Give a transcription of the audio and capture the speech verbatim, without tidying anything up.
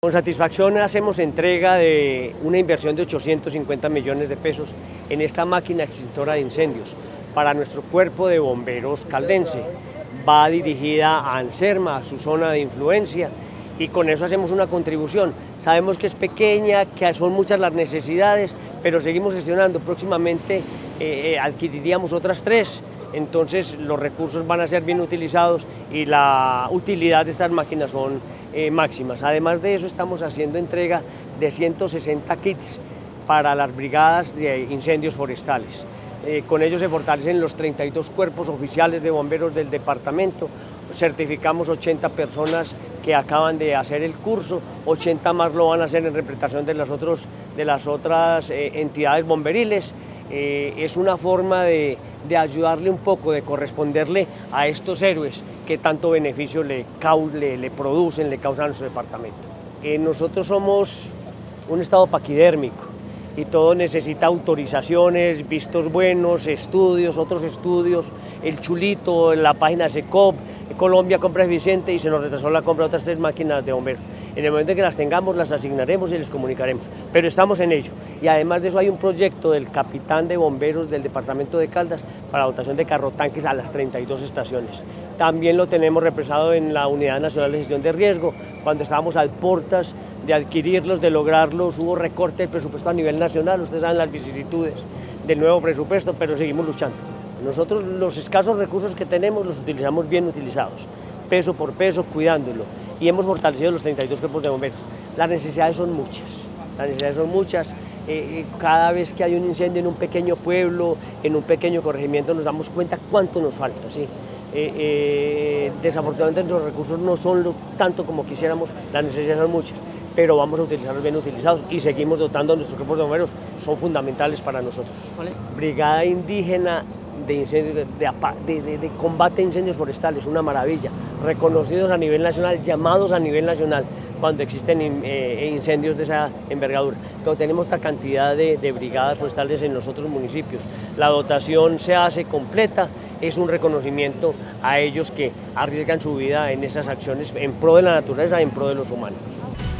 Con satisfacción hacemos entrega de una inversión de ochocientos cincuenta millones de pesos en esta máquina extintora de incendios para nuestro cuerpo de bomberos caldense. Va dirigida a Anserma, a su zona de influencia, y con eso hacemos una contribución. Sabemos que es pequeña, que son muchas las necesidades, pero seguimos gestionando. Próximamente eh, adquiriríamos otras tres, entonces los recursos van a ser bien utilizados y la utilidad de estas máquinas son eh, máximas. Además de eso, estamos haciendo entrega de ciento sesenta kits para las brigadas de incendios forestales. Eh, con ellos se fortalecen los treinta y dos cuerpos oficiales de bomberos del departamento. Certificamos ochenta personas que acaban de hacer el curso, ochenta más lo van a hacer en representación de las, otros, de las otras eh, entidades bomberiles. Eh, es una forma de, de ayudarle un poco, de corresponderle a estos héroes que tanto beneficio le, le, le producen, le causan a nuestro departamento. Eh, nosotros somos un estado paquidérmico y todo necesita autorizaciones, vistos buenos, estudios, otros estudios, el chulito, la página SECOP, Colombia compra eficiente, y se nos retrasó la compra de otras tres máquinas de bomberos. En el momento en que las tengamos, las asignaremos y les comunicaremos, pero estamos en ello. Y además de eso hay un proyecto del capitán de bomberos del departamento de Caldas para dotación de carrotanques a las treinta y dos estaciones. También lo tenemos represado en la Unidad Nacional de Gestión de Riesgo. Cuando estábamos a portas de adquirirlos, de lograrlos, hubo recorte del presupuesto a nivel nacional. Ustedes saben las vicisitudes del nuevo presupuesto, pero seguimos luchando. Nosotros los escasos recursos que tenemos los utilizamos bien utilizados, peso por peso, cuidándolo, y hemos fortalecido los treinta y dos cuerpos de bomberos. Las necesidades son muchas, las necesidades son muchas. Eh, cada vez que hay un incendio en un pequeño pueblo, en un pequeño corregimiento, nos damos cuenta cuánto nos falta, ¿sí? Eh, eh, desafortunadamente los recursos no son lo, tanto como quisiéramos, las necesidades son muchas, pero vamos a utilizarlos bien utilizados y seguimos dotando a nuestros cuerpos de bomberos, son fundamentales para nosotros. ¿Vale? Brigada Indígena de, incendios, de, de, de, de combate a incendios forestales, una maravilla, reconocidos a nivel nacional, llamados a nivel nacional cuando existen eh, incendios de esa envergadura, pero tenemos esta cantidad de, de brigadas forestales en los otros municipios. La dotación se hace completa, es un reconocimiento a ellos que arriesgan su vida en esas acciones en pro de la naturaleza, en pro de los humanos.